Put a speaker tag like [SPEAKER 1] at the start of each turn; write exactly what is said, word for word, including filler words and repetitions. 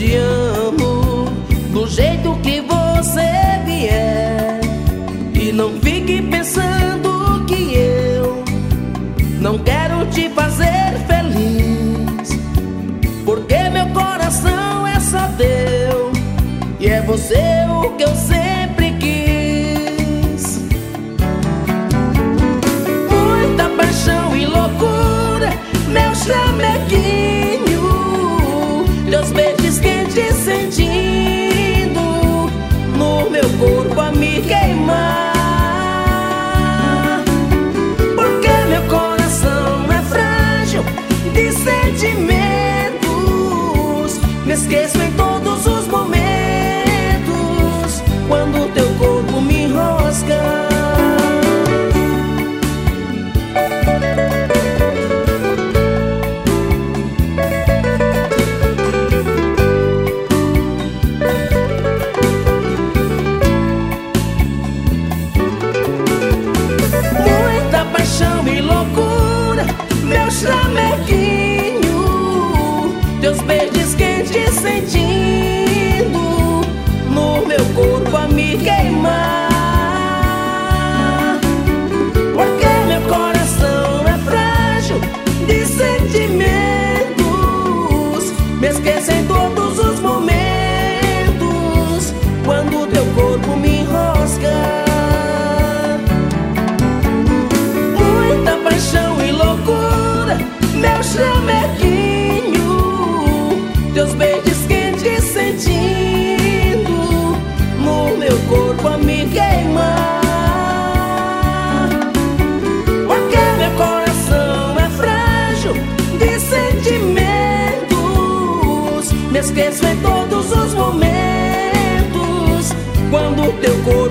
[SPEAKER 1] te amo do jeito que você vier. E não fique pensando que eu não quero te fazer feliz, porque meu coração é só teu e é você o que eu sempre quis. Muita paixão e loucura, meu chameguinho, teus beijos quentes sentindo no meu corpo a me queimar. Porque meu coração é frágil de sentimentos, me esqueço em todos os momentos quando teu corpo me enrosca. Muita paixão e loucura, meu chameguinho, teus beijos quentes sentindo no meu corpo a me queimar. Porque meu coração é frágil de sentimentos, me esqueço em todos os momentos quando teu corpo me enrosca. Muita paixão e loucura, meu chameguinho, teus beijos quentes sentindo no meu corpo a me queimar. Porque meu coração é frágil de sentimentos, me esqueço em todos os momentos quando teu corpo